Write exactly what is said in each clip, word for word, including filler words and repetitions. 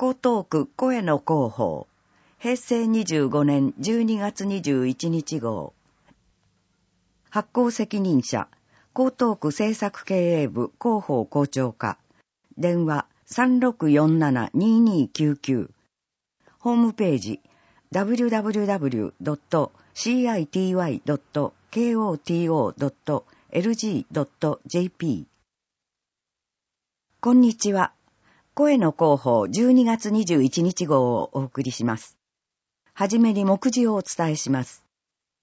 江東区声の広報、平成にじゅうごねんじゅうにがつにじゅういちにち号。発行責任者、江東区政策経営部広報校長課。電話 さんろくよんななにーにーきゅうきゅう。ホームページ ダブリュダブリュダブリュドットシーアイティーワイドットケーオーティーオードットエルジードットジェーピー。こんにちは。声の広報じゅうにがつにじゅういちにち号をお送りします。はじめに目次をお伝えします。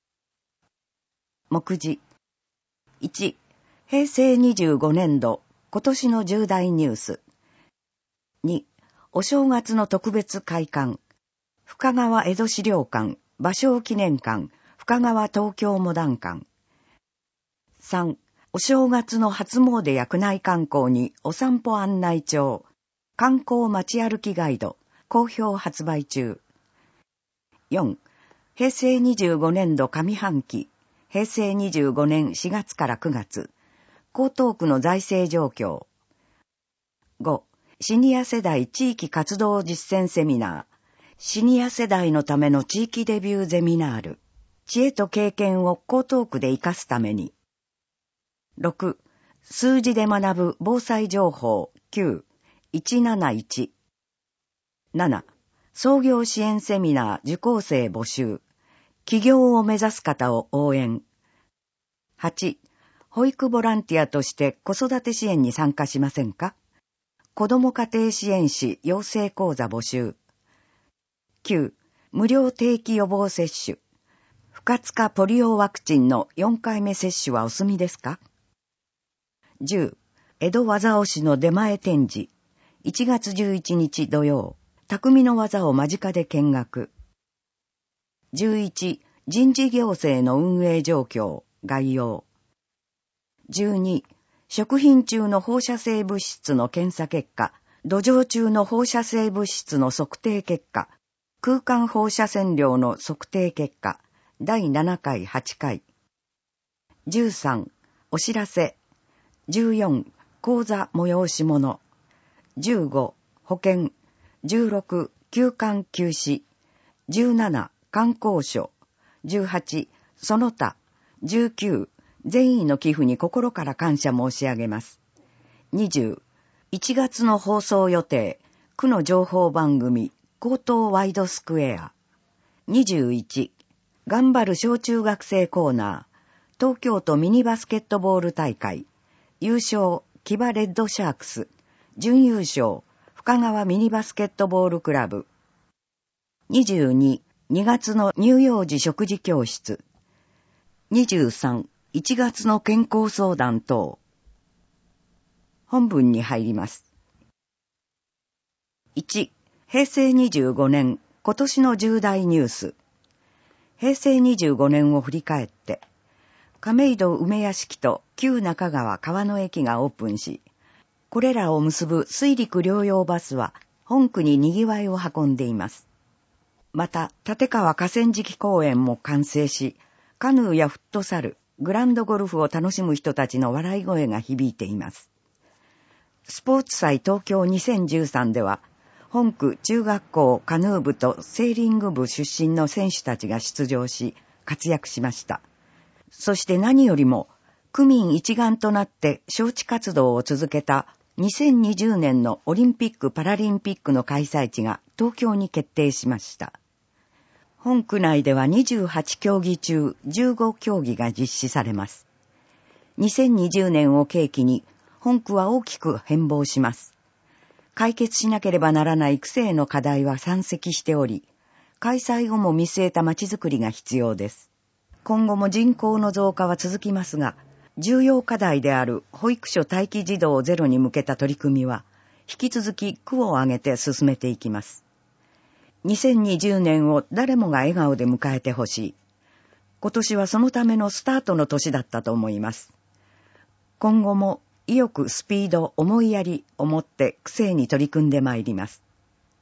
目次。いち、平成にじゅうごねんど今年の重大ニュース。に、お正月の特別会館。深川江戸資料館、芭蕉記念館、深川東京モダン館。さん、お正月の初詣や宮内観光にお散歩案内帳。観光街歩きガイド、好評発売中。よん、平成にじゅうごねんど上半期、平成にじゅうごねんしがつからくがつ、江東区の財政状況。ご、シニア世代地域活動実践セミナー、シニア世代のための地域デビューゼミナール、知恵と経験を江東区で活かすために。ろく、数字で学ぶ防災情報きゅう、いちなないち。なな、創業支援セミナー受講生募集。起業を目指す方を応援。はち、保育ボランティアとして子育て支援に参加しませんか？子ども家庭支援士養成講座募集。きゅう、無料定期予防接種。不活化ポリオワクチンのよんかいめ接種はお済みですか？じゅう、江戸技押しの出前展示。いちがつじゅういちにち土曜、匠の技を間近で見学。じゅういち、人事行政の運営状況、概要。じゅうに、食品中の放射性物質の検査結果、土壌中の放射性物質の測定結果、空間放射線量の測定結果、だいななかいはちかい。じゅうさん、お知らせ。じゅうよん、講座催し物。じゅうご、保険。じゅうろく、休館休止。じゅうなな、観光所。じゅうはち、その他。じゅうきゅう、善意の寄付に心から感謝申し上げます。にじゅう、いちがつの放送予定、区の情報番組、江東ワイドスクエア。にじゅういち、頑張る小中学生コーナー、東京都ミニバスケットボール大会。優勝、キバレッドシャークス。準優勝、深川ミニバスケットボールクラブ。にじゅうに、にがつの乳幼児食事教室。にじゅうさん、いちがつの健康相談等。本文に入ります。いち、平成にじゅうごねん、今年の重大ニュース。平成にじゅうごねんを振り返って、亀戸梅屋敷と旧中川川の駅がオープンし、これらを結ぶ水陸両用バスは本区に賑わいを運んでいます。また、立川河川敷公園も完成し、カヌーやフットサル、グランドゴルフを楽しむ人たちの笑い声が響いています。スポーツ祭東京にせんじゅうさんでは、本区中学校カヌー部とセーリング部出身の選手たちが出場し、活躍しました。そして何よりも、区民一丸となって招致活動を続けたにせんにじゅうねんのオリンピック・パラリンピックの開催地が東京に決定しました。本区内ではにじゅうはちきょうぎ中じゅうごきょうぎが実施されます。にせんにじゅうねんを契機に本区は大きく変貌します。解決しなければならない区政の課題は山積しており、開催後も見据えた街づくりが必要です。今後も人口の増加は続きますが、重要課題である保育所待機児童ゼロに向けた取り組みは、引き続き区を挙げて進めていきます。にせんにじゅうねんを誰もが笑顔で迎えてほしい。今年はそのためのスタートの年だったと思います。今後も意欲、スピード、思いやりを持って区政に取り組んでまいります。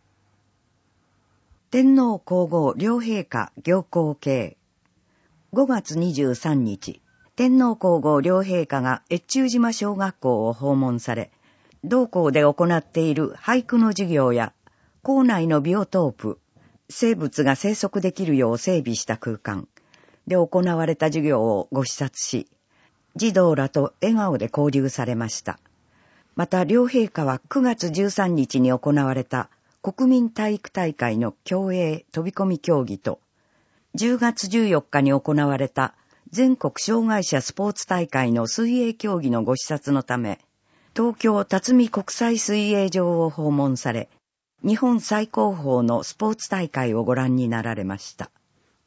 天皇皇后両陛下行幸啓。ごがつにじゅうさんにち、天皇皇后両陛下が越中島小学校を訪問され、同校で行っている俳句の授業や校内のビオトープ、生物が生息できるよう整備した空間で行われた授業をご視察し、児童らと笑顔で交流されました。また両陛下はくがつじゅうさんにちに行われた国民体育大会の競泳飛び込み競技と、じゅうがつじゅうよっかに行われた全国障害者スポーツ大会の水泳競技のご視察のため、東京辰巳国際水泳場を訪問され、日本最高峰のスポーツ大会をご覧になられました。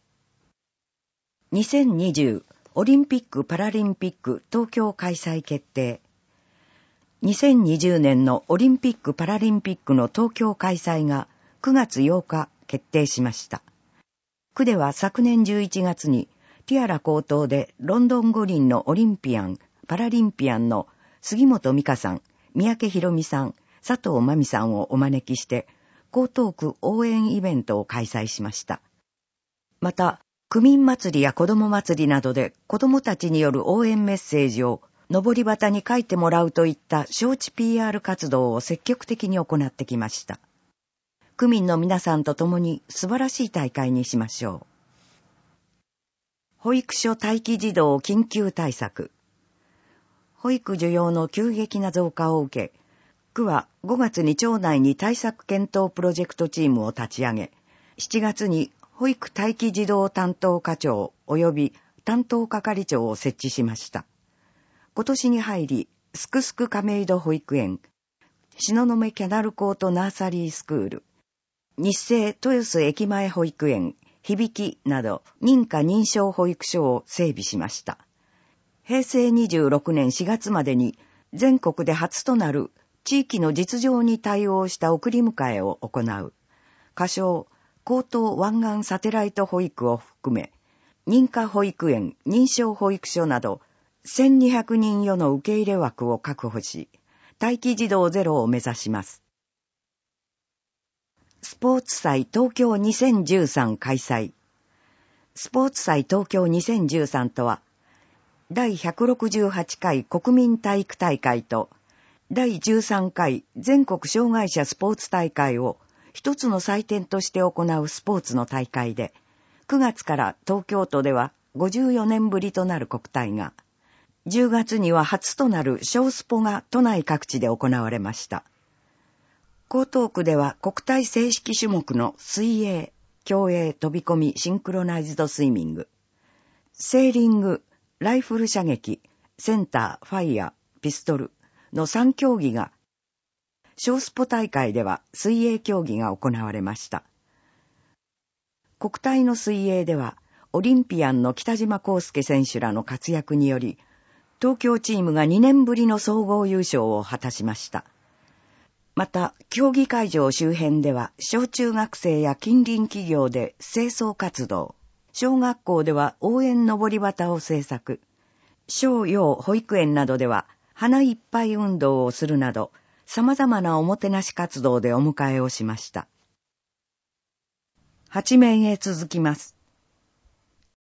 にせんにじゅうオリンピック・パラリンピック東京開催決定。にせんにじゅうねんのオリンピック・パラリンピックの東京開催がくがつようか決定しました。区では昨年じゅういちがつにティアラ高等でロンドン五輪のオリンピアン・パラリンピアンの杉本美香さん、三宅宏美さん、佐藤真美さんをお招きして江東区応援イベントを開催しました。また、区民祭りや子ども祭りなどで子どもたちによる応援メッセージを上り旗に書いてもらうといった招致 ピーアール 活動を積極的に行ってきました。区民の皆さんと共に素晴らしい大会にしましょう。保育所待機児童緊急対策。保育需要の急激な増加を受け、区はごがつに町内に対策検討プロジェクトチームを立ち上げ、しちがつに保育待機児童担当課長及び担当係長を設置しました。今年に入り、すくすく亀戸保育園、東雲キャナルコートナーサリースクール、日生豊洲駅前保育園、響など認可認証保育所を整備しました。へいせいにじゅうろくねんしがつまでに全国で初となる地域の実情に対応した送り迎えを行う。仮称、江東湾岸サテライト保育を含め、認可保育園、認証保育所など、せんにひゃくにん余の受け入れ枠を確保し、待機児童ゼロを目指します。スポーツ祭東京にせんじゅうさん開催。スポーツ祭東京にせんじゅうさんとは、だいひゃくろくじゅうはちかい国民体育大会と、だいじゅうさんかい全国障害者スポーツ大会を一つの祭典として行うスポーツの大会で、くがつから東京都ではごじゅうよねんぶりとなる国体が、じゅうがつには初となる小スポが都内各地で行われました。江東区では国体正式種目の水泳、競泳、飛び込み、シンクロナイズドスイミング、セーリング、ライフル射撃、センター、ファイヤー、ピストルのさん競技が、小スポ大会では水泳競技が行われました。国体の水泳では、オリンピアンの北島康介選手らの活躍により、東京チームがにねんぶりの総合優勝を果たしました。また、競技会場周辺では、小中学生や近隣企業で清掃活動、小学校では応援のぼり旗を制作、小幼保育園などでは、花いっぱい運動をするなど、様々なおもてなし活動でお迎えをしました。はちめんへ続きます。